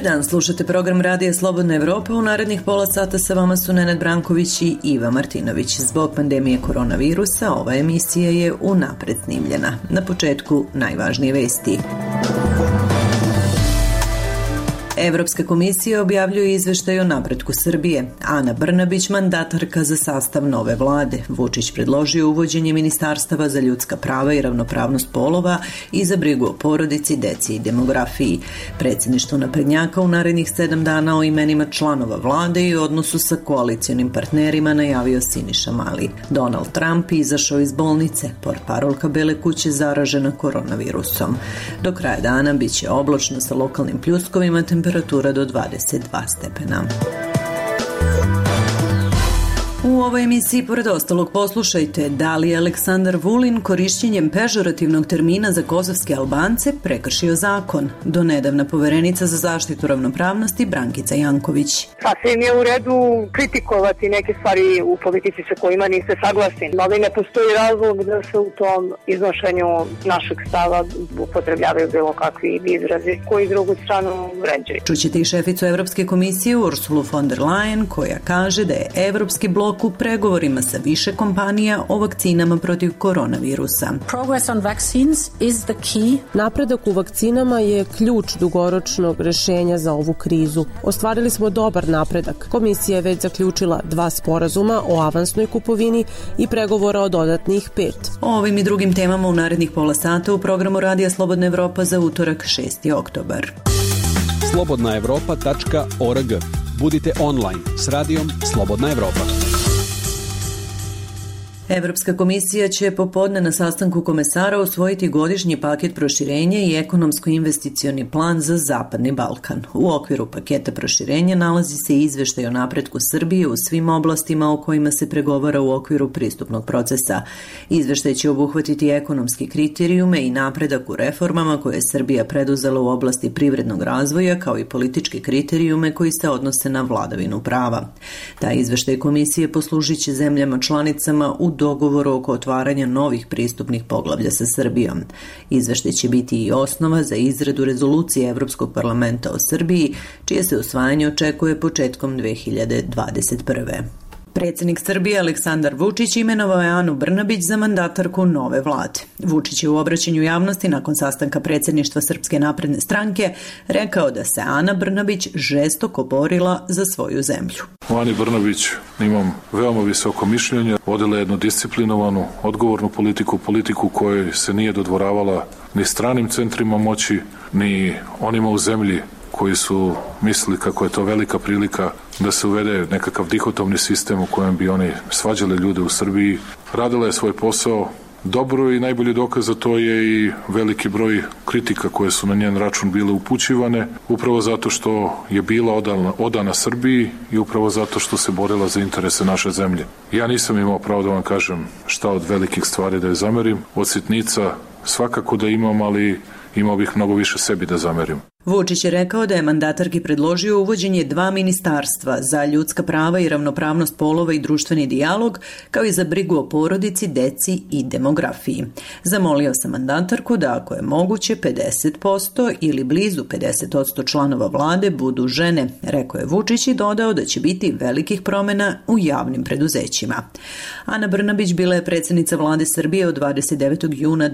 dan, slušate program Radija Slobodna Evropa. U narednih pola sata sa vama su Nenad Branković i Iva Martinović. Zbog pandemije koronavirusa ova emisija je unapred snimljena. Na početku najvažnije vesti. Evropska komisija objavljuje izveštaj o napretku Srbije. Ana Brnabić, mandatarka za sastav nove vlade. Vučić predložio uvođenje ministarstava za ljudska prava i ravnopravnost polova i za brigu o porodici, deci i demografiji. Predsjedništvo naprednjaka u narednih 7 dana o imenima članova vlade i odnosu sa koalicionim partnerima najavio Siniša Mali. Donald Trump izašao iz bolnice. Portparolka Bele kuće zaražena koronavirusom. Do kraja dana biće oblačno sa lokalnim pljuskovima, temperatura do 22 stepena. U ovoj emisiji, pored ostalog, poslušajte da li je Aleksandar Vulin korišćenjem pežorativnog termina za kosovske Albance prekršio zakon. Do nedavna poverenica za zaštitu ravnopravnosti Brankica Janković. Sasvim je u redu kritikovati neke stvari u politici sa kojima niste saglasni, ali ne postoji razlog da se u tom iznošenju našeg stava upotrebljavaju bilo kakvi izrazi koji drugu stranu vređaju. Čućete i šeficu Evropske komisije Ursulu von der Leyen, koja kaže da je Evropski blok u pregovorima sa više kompanija o vakcinama protiv koronavirusa. Napredak u vakcinama je ključ dugoročnog rešenja za ovu krizu. Ostvarili smo dobar napredak. Komisija je već zaključila 2 sporazuma o avansnoj kupovini i pregovora o dodatnih 5. O ovim i drugim temama u narednih pola sata u programu Radija Slobodna Evropa za utorak 6. oktobar. slobodnaevropa.org. Budite online s radijom Slobodna Evropa. Evropska komisija će popodne na sastanku komesara usvojiti godišnji paket proširenja i ekonomsko-investicioni plan za Zapadni Balkan. U okviru paketa proširenja nalazi se izveštaj o napretku Srbije u svim oblastima o kojima se pregovara u okviru pristupnog procesa. Izveštaj će obuhvatiti ekonomske kriterijume i napredak u reformama koje je Srbija preduzela u oblasti privrednog razvoja, kao i političke kriterijume koji se odnose na vladavinu prava. Taj izveštaj komisije poslužit će zemljama članicama u dogovoru oko otvaranja novih pristupnih poglavlja sa Srbijom. Izveštaj će biti i osnova za izradu rezolucije Evropskog parlamenta o Srbiji, čije se usvajanje očekuje početkom 2021. Predsjednik Srbije Aleksandar Vučić imenovao je Anu Brnabić za mandatarku nove vlade. Vučić je u obraćanju javnosti nakon sastanka predsjedništva Srpske napredne stranke rekao da se Ana Brnabić žestoko borila za svoju zemlju. O Ani Brnabić imam veoma visoko mišljenje. Vodila jednu disciplinovanu, odgovornu politiku kojoj se nije dodvoravala ni stranim centrima moći, ni onima u zemlji koji su mislili kako je to velika prilika da se uvede nekakav dihotomni sistem u kojem bi oni svađali ljude u Srbiji. Radila je svoj posao dobro i najbolji dokaz za to je i veliki broj kritika koje su na njen račun bile upućivane, upravo zato što je bila odana Srbiji i upravo zato što se borila za interese naše zemlje. Ja nisam imao pravo da vam kažem šta od velikih stvari da je zamerim. Od sitnica svakako da imam, ali imao bih mnogo više sebi da zamerim. Vučić je rekao da je mandatarki predložio uvođenje 2 ministarstva za ljudska prava i ravnopravnost polova i društveni dijalog, kao i za brigu o porodici, deci i demografiji. Zamolio sam mandatarku da ako je moguće 50% ili blizu 50% članova vlade budu žene, rekao je Vučić i dodao da će biti velikih promjena u javnim preduzećima. Ana Brnabić bila je predsjednica vlade Srbije od 29. juna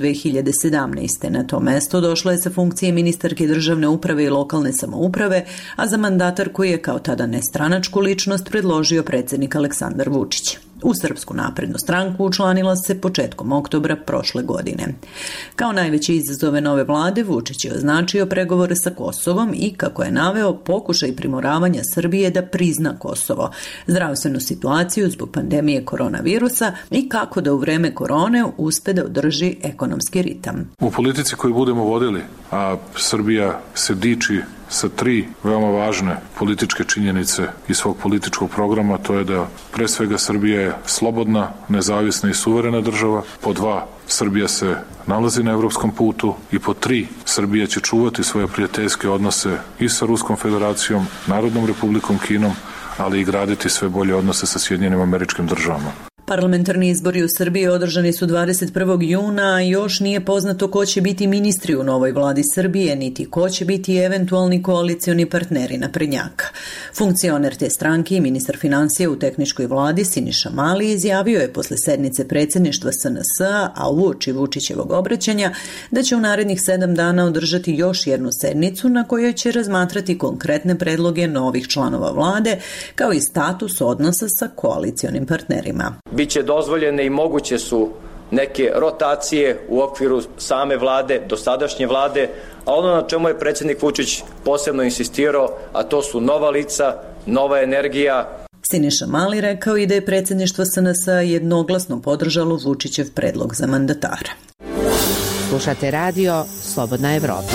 2017. Na to mesto došla je sa funkcije ministarke državne uprave i lokalne samouprave, a za mandatarku je kao tada nestranačku ličnost predložio predsjednik Aleksandar Vučić. U Srpsku naprednu stranku učlanila se početkom oktobra prošle godine. Kao najveće izazove nove vlade, Vučić je označio pregovore sa Kosovom i, kako je naveo, pokušaj primoravanja Srbije da prizna Kosovo, zdravstvenu situaciju zbog pandemije koronavirusa i kako da u vreme korone uspe da održi ekonomski ritam. U politici koju budemo vodili, a Srbija se diči sa 3 veoma važne političke činjenice iz svog političkog programa, to je da pre svega Srbija je slobodna, nezavisna i suverena država, po 2 Srbija se nalazi na evropskom putu i po 3 Srbija će čuvati svoje prijateljske odnose i sa Ruskom federacijom, Narodnom republikom Kinom, ali i graditi sve bolje odnose sa Sjedinjenim Američkim Državama. Parlamentarni izbori u Srbiji održani su 21. juna, a još nije poznato ko će biti ministri u novoj vladi Srbije, niti ko će biti eventualni koalicioni partneri naprednjaka. Funkcioner te stranke i ministar financija u tehničkoj vladi Siniša Mali izjavio je posle sednice predsjedništva SNS-a, a uoči Vučićevog obraćanja, da će u narednih 7 dana održati još jednu sednicu na kojoj će razmatrati konkretne predloge novih članova vlade, kao i status odnosa sa koalicionim partnerima. Biće dozvoljene i moguće su neke rotacije u okviru same vlade, dosadašnje vlade, a ono na čemu je predsjednik Vučić posebno insistirao, a to su nova lica, nova energija. Siniša Mali rekao i da je predsjedništvo SNS-a jednoglasno podržalo Vučićev predlog za mandatara. Slušate radio Slobodna Evropa.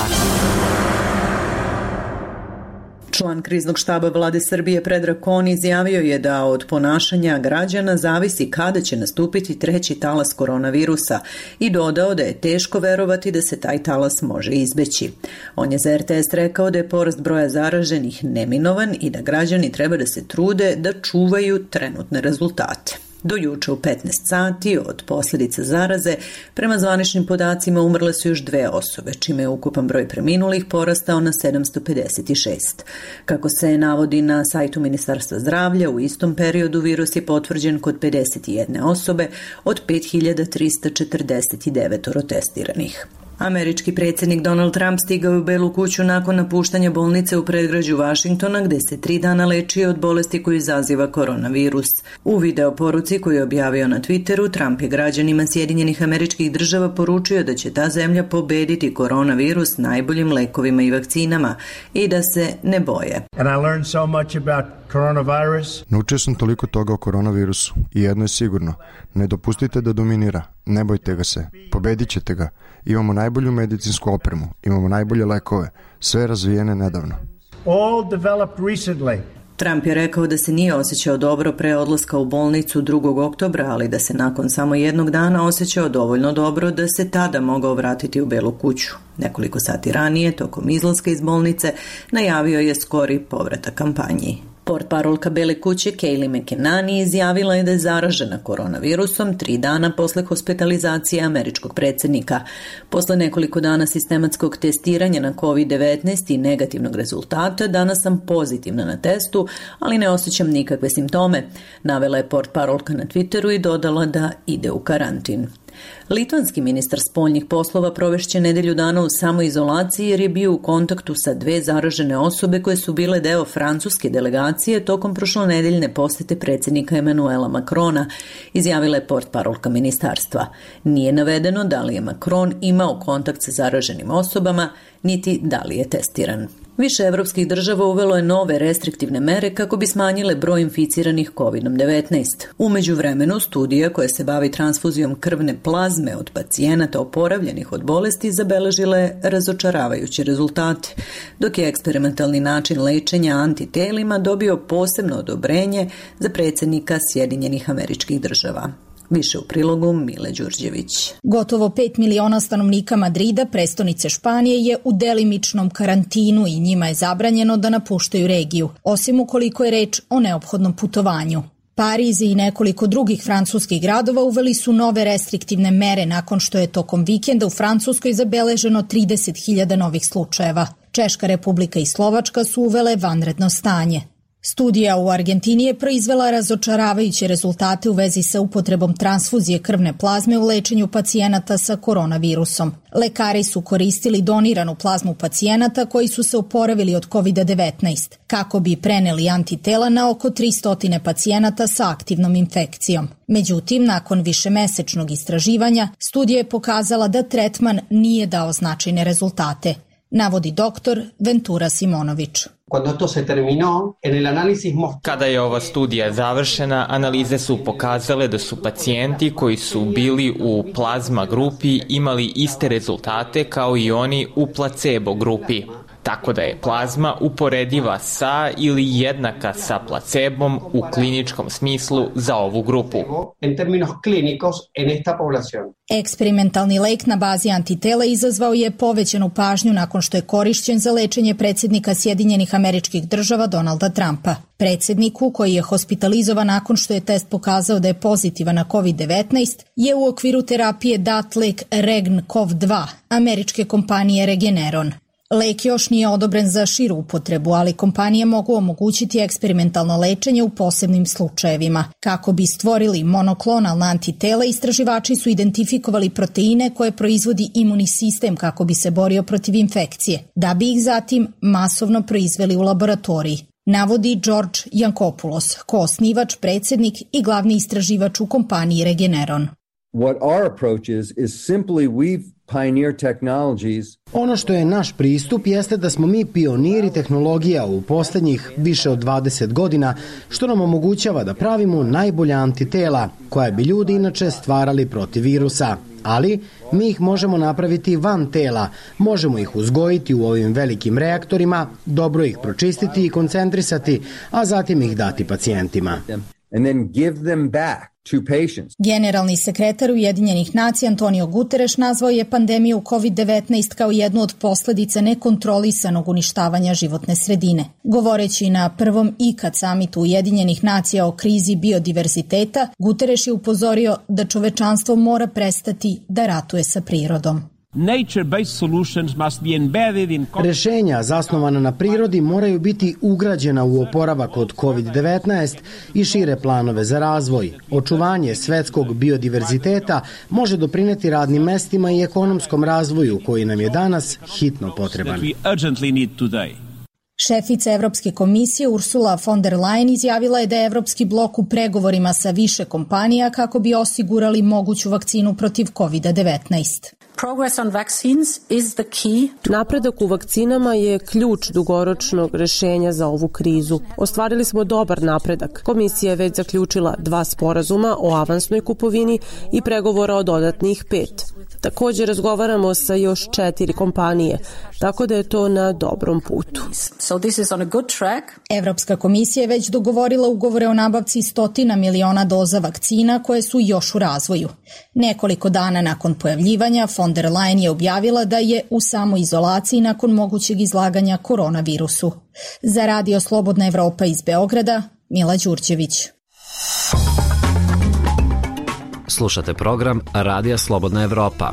Član kriznog štaba vlade Srbije Predrag Kon izjavio je da od ponašanja građana zavisi kada će nastupiti treći talas koronavirusa i dodao da je teško verovati da se taj talas može izbeći. On je za RTS rekao da je porast broja zaraženih neminovan i da građani treba da se trude da čuvaju trenutne rezultate. Do juče u 15 sati od posljedica zaraze, prema zvaničnim podacima umrle su još 2 osobe, čime je ukupan broj preminulih porastao na 756. Kako se navodi na sajtu Ministarstva zdravlja, u istom periodu virus je potvrđen kod 51 osobe od 5349 testiranih. Američki predsjednik Donald Trump stigao je u Belu kuću nakon napuštanja bolnice u predgrađu Vašingtona, gde se 3 dana lečio od bolesti koju izaziva koronavirus. U video poruci koju je objavio na Twitteru, Trump je građanima Sjedinjenih Američkih Država poručio da će ta zemlja pobediti koronavirus najboljim lekovima i vakcinama i da se ne boje. Naučio sam toliko toga o koronavirusu i jedno je sigurno, ne dopustite da dominira, ne bojte ga se, pobedit ćete ga. Imamo najbolju medicinsku opremu, imamo najbolje lekove, sve razvijene nedavno. Trump je rekao da se nije osjećao dobro pre odlaska u bolnicu 2. oktobra, ali da se nakon samo jednog dana osjećao dovoljno dobro da se tada mogao vratiti u Belu kuću. Nekoliko sati ranije, tokom izlaska iz bolnice, najavio je skori povratak kampanji. Portparolka Bele kuće Kayleigh McEnany izjavila je da je zaražena koronavirusom 3 dana posle hospitalizacije američkog predsjednika. Posle nekoliko dana sistematskog testiranja na COVID-19 i negativnog rezultata, danas sam pozitivna na testu, ali ne osjećam nikakve simptome, navela je portparolka na Twitteru i dodala da ide u karantin. Litvanski ministar spoljnih poslova provešće nedelju dana u samoizolaciji jer je bio u kontaktu sa 2 zaražene osobe koje su bile deo francuske delegacije tokom prošlonedeljne posete predsjednika Emanuela Macrona, izjavila je portparolka ministarstva. Nije navedeno da li je Macron imao kontakt sa zaraženim osobama, niti da li je testiran. Više evropskih država uvelo je nove restriktivne mere kako bi smanjile broj inficiranih COVID-19. U međuvremenu, studija koja se bavi transfuzijom krvne plazme od pacijenata oporavljenih od bolesti zabeležila je razočaravajuće rezultate, dok je eksperimentalni način lečenja antitelima dobio posebno odobrenje za predsjednika Sjedinjenih Američkih Država. Više u prilogu Mile Đurđević. Gotovo 5 miliona stanovnika Madrida, prestonice Španije, je u delimičnom karantinu i njima je zabranjeno da napuštaju regiju, osim ukoliko je reč o neophodnom putovanju. Pariz i nekoliko drugih francuskih gradova uveli su nove restriktivne mere nakon što je tokom vikenda u Francuskoj zabeleženo 30.000 novih slučajeva. Češka Republika i Slovačka su uvele vanredno stanje. Studija u Argentini je proizvela razočaravajuće rezultate u vezi sa upotrebom transfuzije krvne plazme u lečenju pacijenata sa koronavirusom. Lekari su koristili doniranu plazmu pacijenata koji su se oporavili od COVID-19, kako bi preneli antitela na oko 300 pacijenata sa aktivnom infekcijom. Međutim, nakon višemesečnog istraživanja, studija je pokazala da tretman nije dao značajne rezultate, navodi doktor Ventura Simonović. Kada je ova studija završena, analize su pokazale da su pacijenti koji su bili u plazma grupi imali iste rezultate kao i oni u placebo grupi. tako da je plazma uporediva sa ili jednaka sa placebom u kliničkom smislu za ovu grupu. Eksperimentalni lek na bazi antitela izazvao je povećanu pažnju nakon što je korišćen za lečenje predsjednika Sjedinjenih Američkih Država Donalda Trumpa. Predsjedniku, koji je hospitalizovan nakon što je test pokazao da je pozitivan na COVID-19, je u okviru terapije dat lek Regn-CoV-2 američke kompanije Regeneron. Lek još nije odobren za širu upotrebu, ali kompanije mogu omogućiti eksperimentalno lečenje u posebnim slučajevima. Kako bi stvorili monoklonalna antitela, istraživači su identifikovali proteine koje proizvodi imunni sistem kako bi se borio protiv infekcije, da bi ih zatim masovno proizveli u laboratoriji, navodi George Yankopoulos, koosnivač, predsjednik i glavni istraživač u kompaniji Regeneron. What our approach is simply we've pioneered technologies. Ono što je naš pristup jeste da smo mi pioniri tehnologija u poslednjih više od 20 godina, što nam omogućava da pravimo najbolja antitela, koja bi ljudi inače stvarali protiv virusa. Ali mi ih možemo napraviti van tela, možemo ih uzgojiti u ovim velikim reaktorima, dobro ih pročistiti i koncentrisati, a zatim ih dati pacijentima. And then give them back to patients. Generalni sekretar Ujedinjenih nacija Antonio Guterres nazvao je pandemiju COVID-19 kao jednu od posledica nekontrolisanog uništavanja životne sredine. Govoreći na prvom ikad samitu Ujedinjenih nacija o krizi biodiverziteta, Guterres je upozorio da čovečanstvo mora prestati da ratuje sa prirodom. Rešenja zasnovana na prirodi moraju biti ugrađena u oporavak od COVID-19 i šire planove za razvoj. Očuvanje svetskog biodiverziteta može doprineti radnim mestima i ekonomskom razvoju koji nam je danas hitno potreban. Šefica Evropske komisije Ursula von der Leyen izjavila je da je Evropski blok u pregovorima sa više kompanija kako bi osigurali moguću vakcinu protiv COVID-19. Napredak u vakcinama je ključ dugoročnog rešenja za ovu krizu. Ostvarili smo dobar napredak. Komisija je već zaključila 2 sporazuma o avansnoj kupovini i pregovora o dodatnih 5. Također razgovaramo sa još 4 kompanije, tako da je to na dobrom putu. Evropska komisija je već dogovorila ugovore o nabavci 100 miliona doza vakcina koje su još u razvoju. Nekoliko dana nakon pojavljivanja, von der Leyen je objavila da je u samoizolaciji nakon mogućeg izlaganja koronavirusu. Za Radio Slobodna Evropa iz Beograda, Mila Đurđević. Slušate program Radija Slobodna Evropa.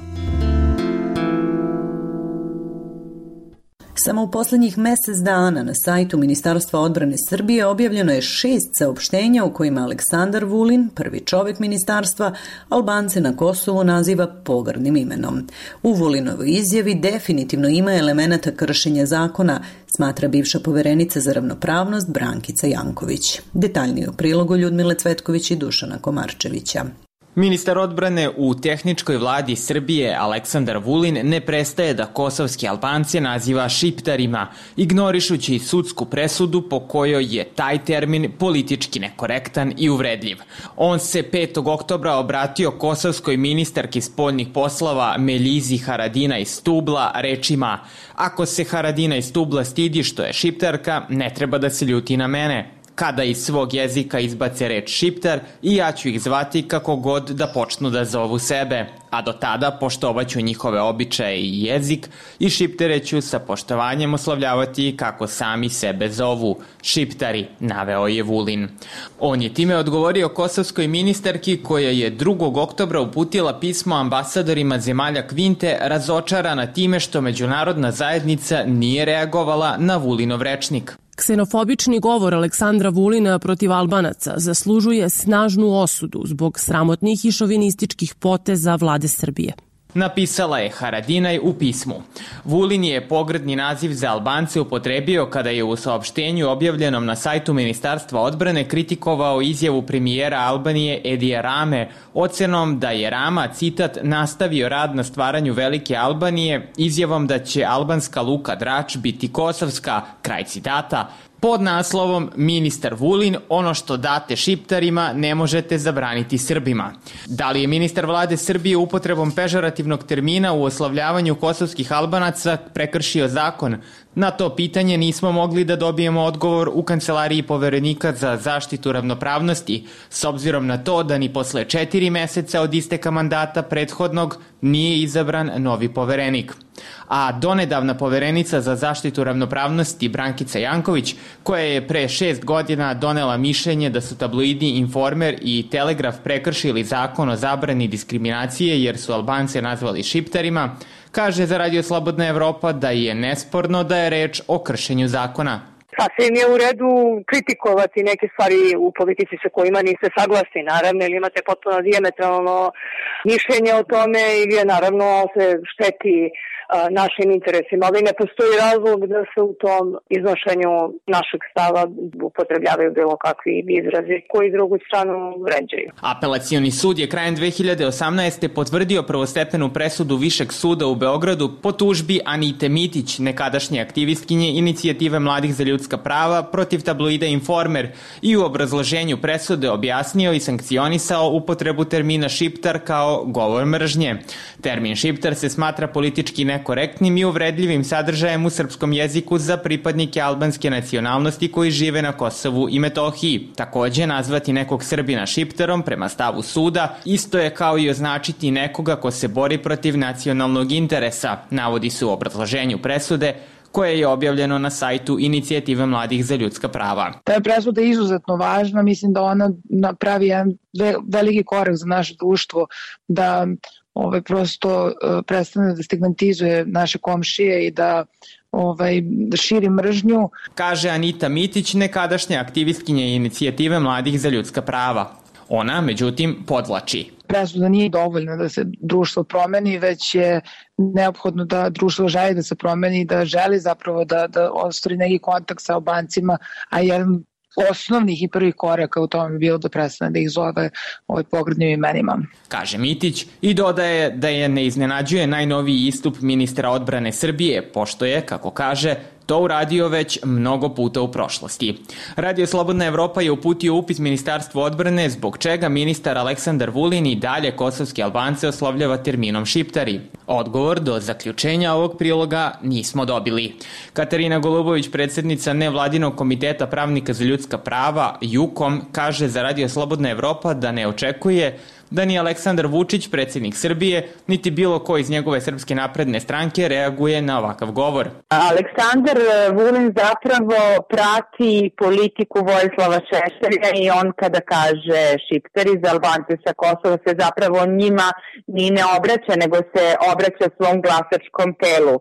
Samo u poslednjih mesec dana na sajtu Ministarstva odbrane Srbije objavljeno je 6 saopštenja u kojima Aleksandar Vulin, prvi čovjek ministarstva, Albance na Kosovu naziva pogrdnim imenom. U Vulinovoj izjavi definitivno ima elemenata kršenja zakona, smatra bivša poverenica za ravnopravnost Brankica Janković. Detaljnije u prilogu Ljudmile Cvetković i Dušana Komarčevića. Ministar odbrane u tehničkoj vladi Srbije Aleksandar Vulin ne prestaje da kosovski Albance naziva šiptarima, ignorišući sudsku presudu po kojoj je taj termin politički nekorektan i uvredljiv. On se 5. oktobra obratio kosovskoj ministarki spoljnih poslova Meljizi Haradinaj Stubla rečima: "Ako se Haradinaj Stubla stidi što je šiptarka, ne treba da se ljuti na mene. Kada iz svog jezika izbace reč šiptar i ja ću ih zvati kako god da počnu da zovu sebe, a do tada poštovaću njihove običaje i jezik i šiptere ću sa poštovanjem oslavljavati kako sami sebe zovu, šiptari", naveo je Vulin. On je time odgovorio kosovskoj ministarki koja je 2. oktobra uputila pismo ambasadorima zemalja Kvinte razočarana time što međunarodna zajednica nije reagovala na Vulinov rečnik. Ksenofobični govor Aleksandra Vulina protiv Albanaca zaslužuje snažnu osudu zbog sramotnih i šovinističkih poteza vlade Srbije. Napisala je Haradinaj u pismu. Vulin je pogrdni naziv za Albance upotrebio kada je u saopštenju objavljenom na sajtu Ministarstva odbrane kritikovao izjavu premijera Albanije Edija Rame ocenom da je Rama, citat, nastavio rad na stvaranju Velike Albanije izjavom da će albanska luka Drač biti kosovska, kraj citata, pod naslovom "Ministar Vulin, ono što date šiptarima ne možete zabraniti Srbima". Da li je ministar vlade Srbije upotrebom pežorativnog termina u oslavljavanju kosovskih Albanaca prekršio zakon? Na to pitanje nismo mogli da dobijemo odgovor u kancelariji Poverenika za zaštitu ravnopravnosti, s obzirom na to da ni posle 4 meseca od isteka mandata prethodnog nije izabran novi poverenik. A donedavna poverenica za zaštitu ravnopravnosti Brankica Janković, koja je pre 6 godina donela mišljenje da su tabloidi Informer i Telegraf prekršili zakon o zabrani diskriminacije jer su Albance nazvali šiptarima, kaže za Radio Slobodna Evropa da je nesporno da je reč o kršenju zakona. Sasvim je u redu kritikovati neke stvari u politici sa kojima niste saglasni, naravno, ili imate potpuno dijametralno mišljenje o tome ili je naravno se šteti našim interesima, ali ne postoji razlog da se u tom iznošenju našeg stava upotrebljavaju bilo kakvi izrazi koji drugu stranu vređaju. Apelacioni sud je krajem 2018. potvrdio prvostepenu presudu Višeg suda u Beogradu po tužbi Anite Mitić, nekadašnje aktivistkinje Inicijative mladih za ljudska prava protiv tabloida Informer, i u obrazloženju presude objasnio i sankcionisao upotrebu termina šiptar kao govor mržnje. Termin šiptar se smatra politički nekorektnim i uvredljivim sadržajem u srpskom jeziku za pripadnike albanske nacionalnosti koji žive na Kosovu i Metohiji. Takođe, nazvati nekog Srbina šiptarom prema stavu suda isto je kao i označiti nekoga ko se bori protiv nacionalnog interesa, navodi se u obrazloženju presude, koje je objavljeno na sajtu Inicijative mladih za ljudska prava. Ta presuda je izuzetno važna, mislim da ona napravi jedan veliki korak za naše društvo, da prosto prestane da stigmatizuje naše komšije i da širi mržnju. Kaže Anita Mitić, nekadašnja aktivistkinja Inicijative mladih za ljudska prava. Ona, međutim, podvlači. Presuda nije dovoljna da se društvo promeni, već je neophodno da društvo želi da se promeni, da želi zapravo da ostvari neki kontakt sa Albancima, a jedan osnovnih i prvih koraka u tome je bilo da prestane da ih zove pogrdnim imenima. Kaže Mitić i dodaje da je ne iznenađuje najnoviji istup ministra odbrane Srbije, pošto je, kako kaže, to uradio već mnogo puta u prošlosti. Radio Slobodna Evropa je uputio upit Ministarstvu odbrane zbog čega ministar Aleksandar Vulin i dalje kosovski Albance oslovljava terminom šiptari. Odgovor do zaključenja ovog priloga nismo dobili. Katarina Golubović, predsjednica nevladinog komiteta pravnika za ljudska prava, JUKOM, kaže za Radio Slobodna Evropa da ne očekuje da ni Aleksandar Vučić, predsjednik Srbije, niti bilo ko iz njegove Srpske napredne stranke reaguje na ovakav govor. Aleksandar Vulin zapravo prati politiku Vojislava Šešelja i on kada kaže šiptari za Albance sa Kosova se zapravo njima ni ne obraća, nego se obraća svom glasačkom telu.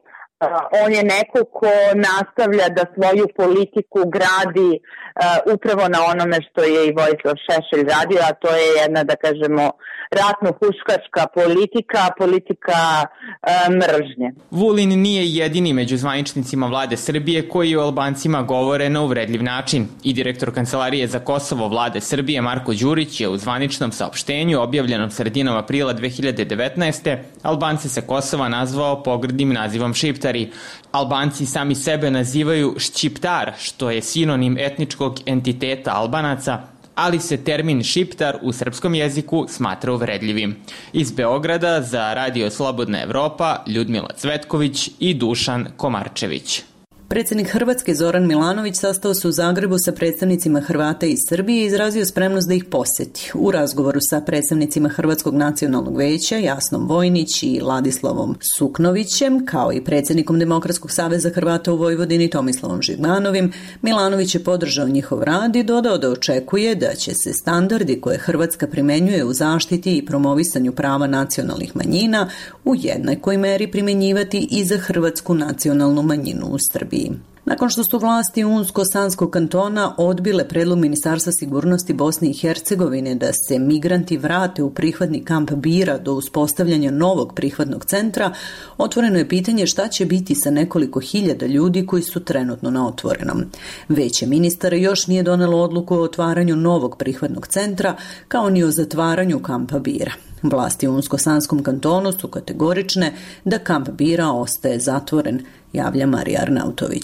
On je neko ko nastavlja da svoju politiku gradi upravo na onome što je i Vojislav Šešelj radio, a to je jedna, da kažemo, ratno-huškačka politika mržnje. Vulin nije jedini među zvaničnicima vlade Srbije koji o Albancima govore na uvredljiv način. I direktor Kancelarije za Kosovo vlade Srbije Marko Đurić je u zvaničnom saopštenju objavljenom sredinom aprila 2019. Albance sa Kosova nazvao pogrdnim nazivom šiptari. Albanci sami sebe nazivaju šćiptar, što je sinonim etničkog entiteta Albanaca, ali se termin šiptar u srpskom jeziku smatra uvredljivim. Iz Beograda za Radio Slobodna Evropa Ljudmila Cvetković i Dušan Komarčević. Predsjednik Hrvatske Zoran Milanović sastao se u Zagrebu sa predstavnicima Hrvata iz Srbije i izrazio spremnost da ih posjeti. U razgovoru sa predstavnicima Hrvatskog nacionalnog veća Jasnom Vojnić i Ladislavom Suknovićem, kao i predsjednikom Demokratskog saveza Hrvata u Vojvodini Tomislavom Žigmanovim, Milanović je podržao njihov rad i dodao da očekuje da će se standardi koje Hrvatska primenjuje u zaštiti i promovisanju prava nacionalnih manjina u jednakoj meri primjenjivati i za hrvatsku nacionalnu manjinu u Srbiji. Nakon što su vlasti Unsko-Sanskog kantona odbile predlog Ministarstva sigurnosti Bosne i Hercegovine da se migranti vrate u prihvatni kamp Bira do uspostavljanja novog prihvatnog centra, otvoreno je pitanje šta će biti sa nekoliko hiljada ljudi koji su trenutno na otvorenom. Veće ministara još nije donelo odluku o otvaranju novog prihvatnog centra, kao ni o zatvaranju kampa Bira. Vlasti u Unsko-Sanskom kantonu su kategorične da kamp Bira ostaje zatvoren, javlja Marija Arnautović.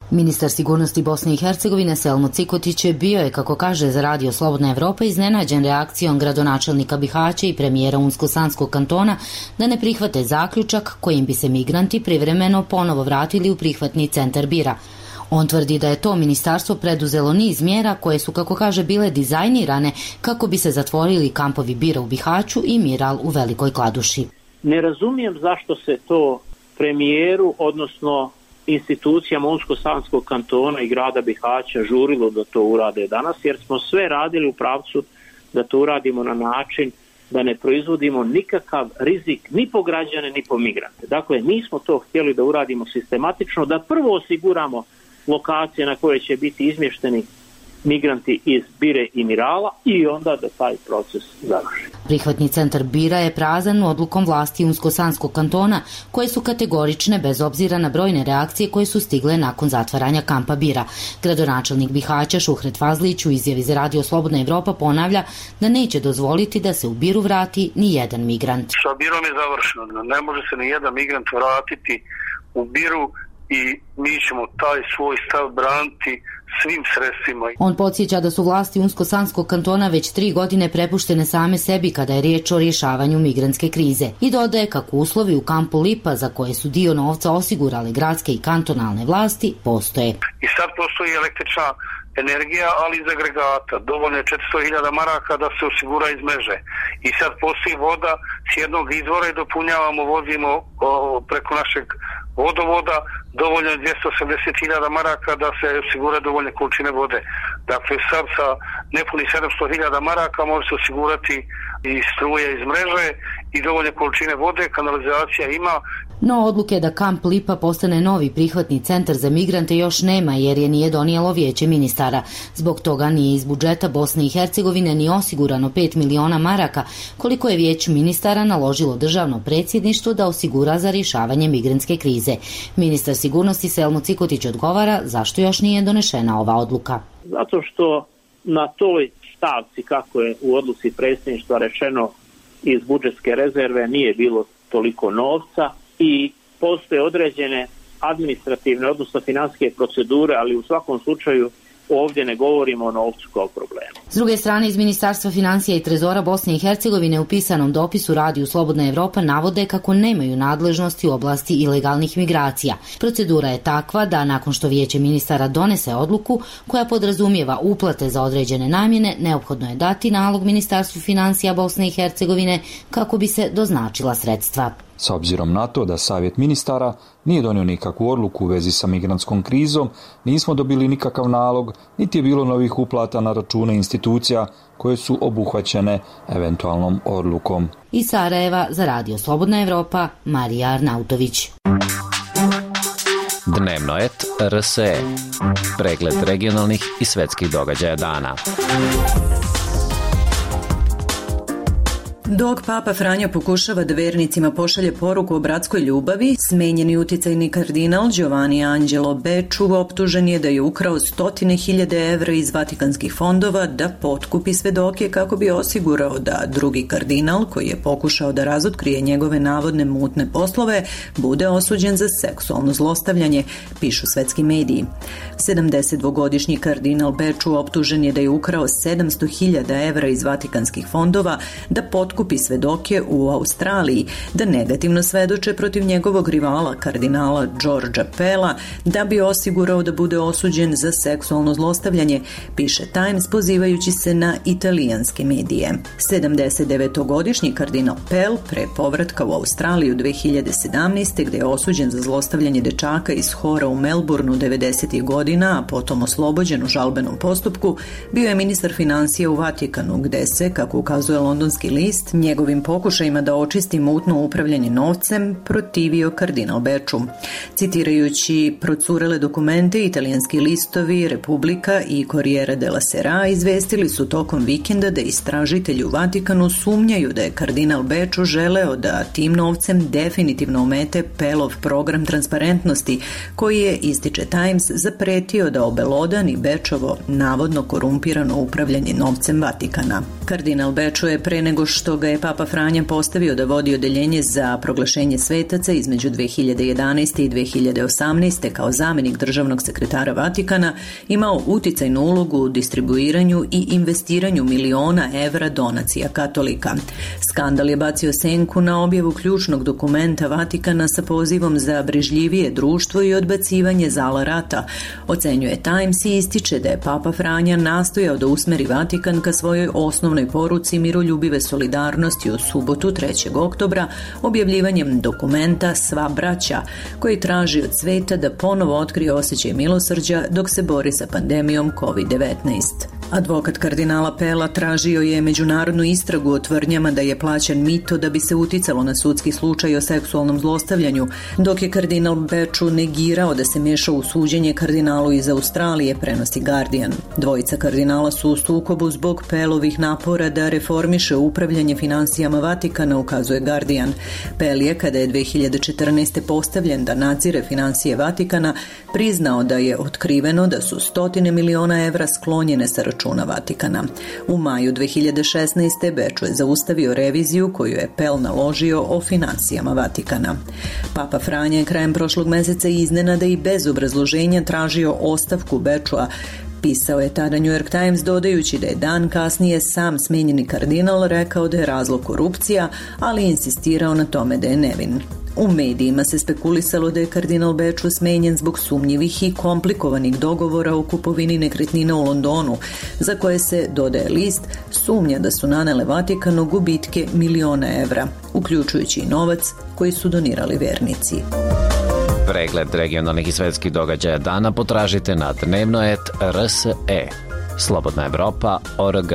Ministar sigurnosti Bosne i Hercegovine Selmo Cikotić bio je, kako kaže za Radio Slobodna Evropa, iznenađen reakcijom gradonačelnika Bihaća i premijera Unsko-Sanskog kantona da ne prihvate zaključak kojim bi se migranti privremeno ponovo vratili u prihvatni centar Bira. On tvrdi da je to ministarstvo preduzelo niz mjera koje su, kako kaže, bile dizajnirane kako bi se zatvorili kampovi Bira u Bihaću i Miral u Velikoj Kladuši. Ne razumijem zašto se to premijeru, odnosno institucijama Unsko-Sanskog kantona i grada Bihaća žurilo da to urade danas, jer smo sve radili u pravcu da to uradimo na način da ne proizvodimo nikakav rizik ni po građane ni po migrante. Dakle, nismo to htjeli da uradimo sistematično, da prvo osiguramo lokacije na koje će biti izmješteni migranti iz Bire i Mirala i onda da taj proces završi. Prihvatni centar Bira je prazan odlukom vlasti Unsko-Sanskog kantona, koje su kategorične bez obzira na brojne reakcije koje su stigle nakon zatvaranja kampa Bira. Gradonačelnik Bihaća Šuhret Fazlić u izjavi za Radio Slobodna Evropa ponavlja da neće dozvoliti da se u Biru vrati ni jedan migrant. Sa Birom je završeno. Ne može se ni jedan migrant vratiti u Biru i mi ćemo taj svoj stav braniti svim sredstvima. On podsjeća da su vlasti Unsko-Sanskog kantona već 3 godine prepuštene same sebi kada je riječ o rješavanju migrantske krize. I dodaje kako uslovi u kampu Lipa, za koje su dio novca osigurale gradske i kantonalne vlasti, postoje. I sad postoji električna energija, ali iz agregata. Dovoljno je 400.000 maraka da se osigura iz mreže. I sad postoji voda s jednog izvora i dopunjavamo, vozimo preko našeg vodovoda, dovoljno je 280.000 maraka da se osigura dovoljne količine vode. Dakle, sad sa nepuni 700.000 maraka može se osigurati i struje iz mreže i dovoljne količine vode, kanalizacija ima. No, odluke da kamp Lipa postane novi prihvatni centar za migrante još nema, jer je nije donijelo vijeće ministara. Zbog toga nije iz budžeta Bosne i Hercegovine ni osigurano 5 miliona maraka, koliko je vijeće ministara naložilo državno predsjedništvo da osigura za rješavanje migrantske krize. Ministar sigurnosti Selmo Cikotić odgovara zašto još nije donešena ova odluka. Zato što na toj stavci, kako je u odluci predsjedništva rečeno, iz budžetske rezerve nije bilo toliko novca i postoje određene administrativne, odnosno financijske procedure, ali u svakom slučaju ovdje ne govorimo o novcu kao problemu. S druge strane, iz Ministarstva financija i Trezora Bosne i Hercegovine u pisanom dopisu Radiju Slobodna Evropa navode kako nemaju nadležnosti u oblasti ilegalnih migracija. Procedura je takva da nakon što vijeće ministara donese odluku koja podrazumijeva uplate za određene namjene, neophodno je dati nalog Ministarstvu financija Bosne i Hercegovine kako bi se doznačila sredstva. S obzirom na to da Savjet ministara nije donio nikakvu odluku u vezi sa migrantskom krizom, nismo dobili nikakav nalog, niti je bilo novih uplata na račune institucija koje su obuhvaćene eventualnom odlukom. Iz Sarajeva za Radio Slobodna Evropa, Marija Arnautović. Dnevno et RSE. Pregled regionalnih i svetskih događaja dana. Dok Papa Franjo pokušava da vernicima pošalje poruku o bratskoj ljubavi, smenjeni uticajni kardinal Giovanni Angelo Becciu optužen je da je ukrao 100.000 evra iz vatikanskih fondova da potkupi svedoke kako bi osigurao da drugi kardinal, koji je pokušao da razotkrije njegove navodne mutne poslove, bude osuđen za seksualno zlostavljanje, pišu svetski mediji. 72-godišnji kardinal Becciu optužen je da je ukrao 700.000 evra iz vatikanskih fondova da potkupi svedoke u Australiji, da negativno svedoče protiv njegovog rivala kardinala Georgea Pella, da bi osigurao da bude osuđen za seksualno zlostavljanje, piše Times pozivajući se na italijanske medije. 79-godišnji kardinal Pell pre povratka u Australiju 2017. gde je osuđen za zlostavljanje dečaka iz hora u Melbourneu 90. godina, a potom oslobođen u žalbenom postupku, bio je ministar financija u Vatikanu, gde se, kako ukazuje londonski list, njegovim pokušajima da očisti mutno upravljanje novcem protivio kardinal Becciu. Citirajući procurele dokumente, italijanski listovi Republika i Corriere della Sera izvestili su tokom vikenda da istražitelji u Vatikanu sumnjaju da je kardinal Becciu želeo da tim novcem definitivno omete Pellov program transparentnosti, koji je, ističe Times, zapretio da obelodani Becciuovo navodno korumpirano upravljanje novcem Vatikana. Kardinal Becciu je pre nego što ga je Papa Franja postavio da vodi odeljenje za proglašenje svetaca između 2011. i 2018. kao zamjenik državnog sekretara Vatikana, imao uticajnu ulogu u distribuiranju i investiranju miliona evra donacija katolika. Skandal je bacio senku na objavu ključnog dokumenta Vatikana sa pozivom za brižljivije društvo i odbacivanje zala rata. Ocenjuje Times i ističe da je Papa Franja nastojao da usmeri Vatikan ka svojoj osnovnoj poruci miroljubive solidarnosti u subotu 3. oktobra objavljivanjem dokumenta Sva braća, koji traži od sveta da ponovo otkrije osjećaj milosrđa dok se bori sa pandemijom COVID-19. Advokat kardinala Pela tražio je međunarodnu istragu o tvrdnjama da je plaćan mito da bi se uticalo na sudski slučaj o seksualnom zlostavljanju, dok je kardinal Beču negirao da se meša u suđenje kardinalu iz Australije, prenosi Guardian. Dvojica kardinala su u sukobu zbog Pelovih napora da reformiše upravljanje financijama Vatikana, ukazuje Guardian. Pel je, kada je 2014. postavljen da nadzire financije Vatikana, priznao da je otkriveno da su 100 miliona evra sklonjene sa računa Vatikana. U maju 2016. Beču je zaustavio reviziju koju je Pel naložio o financijama Vatikana. Papa Franja je krajem prošlog meseca iznenada i bez obrazloženja tražio ostavku Bečua. Pisao je tada New York Times, dodajući da je dan kasnije sam smenjeni kardinal rekao da je razlog korupcija, ali insistirao na tome da je nevin. U medijima se spekulisalo da je kardinal Beču smenjen zbog sumnjivih i komplikovanih dogovora o kupovini nekretnina u Londonu, za koje se, dodaje list, sumnja da su nanele Vatikanu gubitke miliona evra, uključujući i novac koji su donirali vernici. Pregled regionalnih i svetskih događaja dana potražite na dnevnoet.rse. Slobodna Evropa.org.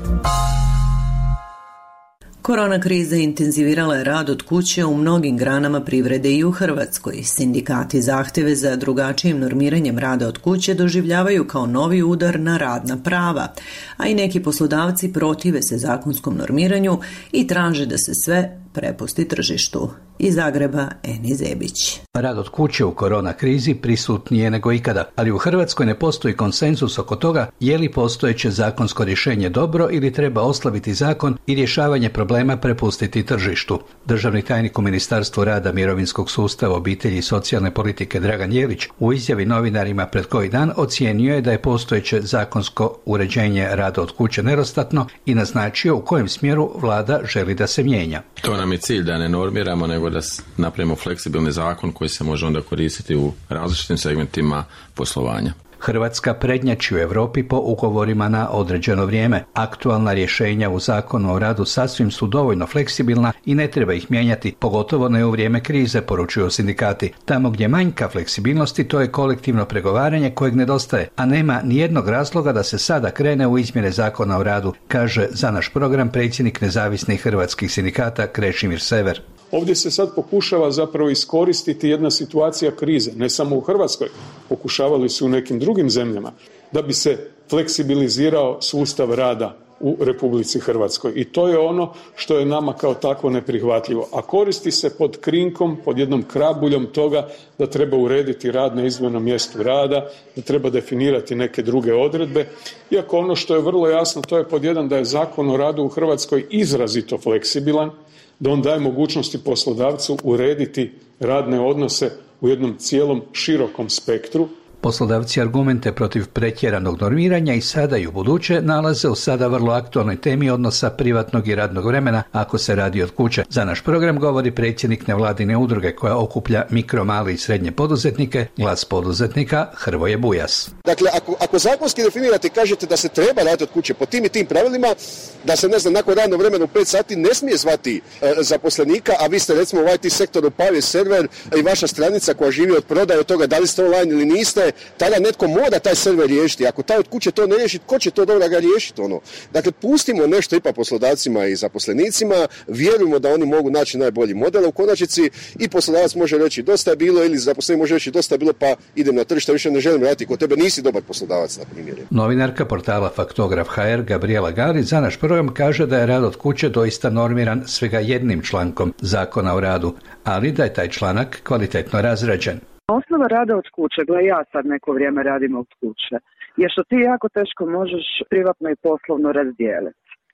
Korona kriza intenzivirala je rad od kuće u mnogim granama privrede i u Hrvatskoj. Sindikati zahtjeve za drugačijim normiranjem rada od kuće doživljavaju kao novi udar na radna prava, a i neki poslodavci protive se zakonskom normiranju i traže da se sve prepusti tržištu. Iz Zagreba, Eni Zebić. Rad od kuće u korona krizi prisutnije nego ikada, ali u Hrvatskoj ne postoji konsenzus oko toga je li postojeće zakonsko rješenje dobro ili treba oslabiti zakon i rješavanje problema prepustiti tržištu. Državni tajnik u Ministarstvu rada, mirovinskog sustava, obitelji i socijalne politike Dragan Jelić u izjavi novinarima pred koji dan ocijenio je da je postojeće zakonsko uređenje rada od kuće nedostatno i naznačio u kojem smjeru vlada želi da se mijenja. To nam je cilj, da ne normiramo, nego da napravimo fleksibilni zakon koji se može onda koristiti u različitim segmentima poslovanja. Hrvatska prednjači u Europi po ugovorima na određeno vrijeme. Aktualna rješenja u Zakonu o radu sasvim su dovoljno fleksibilna i ne treba ih mijenjati, pogotovo ne u vrijeme krize, poručuju sindikati. Tamo gdje manjka fleksibilnosti, to je kolektivno pregovaranje kojeg nedostaje, a nema nijednog razloga da se sada krene u izmjene Zakona o radu, kaže za naš program predsjednik nezavisnih hrvatskih sindikata Krešimir Sever. Ovdje se sad pokušava zapravo iskoristiti jedna situacija krize, ne samo u Hrvatskoj, pokušavali su u nekim drugim zemljama, da bi se fleksibilizirao sustav rada u Republici Hrvatskoj. I to je ono što je nama kao takvo neprihvatljivo. A koristi se pod krinkom, pod jednom krabuljom toga da treba urediti rad na izdvojenom mjestu rada, da treba definirati neke druge odredbe. Iako ono što je vrlo jasno, to je pod jedan da je Zakon o radu u Hrvatskoj izrazito fleksibilan, da on daje mogućnosti poslodavcu urediti radne odnose u jednom cijelom širokom spektru. Poslodavci argumente protiv pretjeranog normiranja i sada i u buduće nalaze u sada vrlo aktualnoj temi odnosa privatnog i radnog vremena ako se radi od kuće. Za naš program govori predsjednik nevladine udruge koja okuplja mikro, male i srednje poduzetnike, Glas poduzetnika, Hrvoje Bujas. Dakle, ako zakonski definirate, kažete da se treba raditi od kuće po tim i tim pravilima, da se nakon radnog vremena u 5 sati ne smije zvati zaposlenika, a vi ste recimo u IT sektoru Pavi server i vaša stranica koja živi od prodaje od toga da li ste online ili niste, tada netko mora taj server riješiti. Ako taj od kuće to ne riješi, ko će to dobro ga riješiti? Dakle, pustimo nešto ipak poslodavcima i zaposlenicima, vjerujemo da oni mogu naći najbolji model. U konačnici i poslodavac može reći dosta je bilo, ili zaposlenik može reći dosta je bilo, pa idem na tržište, više ne želim raditi kod tebe, nisi dobar poslodavac, na primjer. Novinarka portala Faktograf.hr Gabriela Galić za naš program kaže da je rad od kuće doista normiran svega jednim člankom Zakona o radu, ali da je taj članak kvalitetno razrađen. Osnova rada od kuće, ja sad neko vrijeme radim od kuće, je što ti jako teško možeš privatno i poslovno razdijeliti.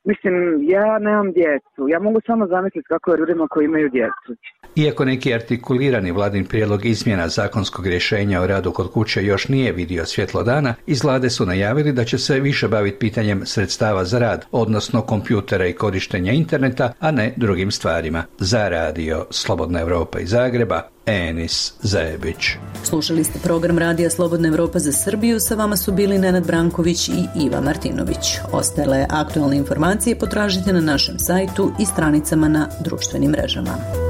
Mislim, ja nemam djecu. Ja mogu samo zamisliti kako je ljudima koji imaju djecu. Iako neki artikulirani vladin prijedlog izmjena zakonskog rješenja o radu kod kuće još nije vidio svjetlo dana, iz vlade su najavili da će se više baviti pitanjem sredstava za rad, odnosno kompjutera i korištenja interneta, a ne drugim stvarima. Za radio Slobodna Evropa iz Zagreba, Enis Zajebić. Slušali ste program Radija Slobodna Evropa za Srbiju, sa vama su bili Nenad Branković i Iva Martinović. Ostale aktualne informacije potražite na našem sajtu i stranicama na društvenim mrežama.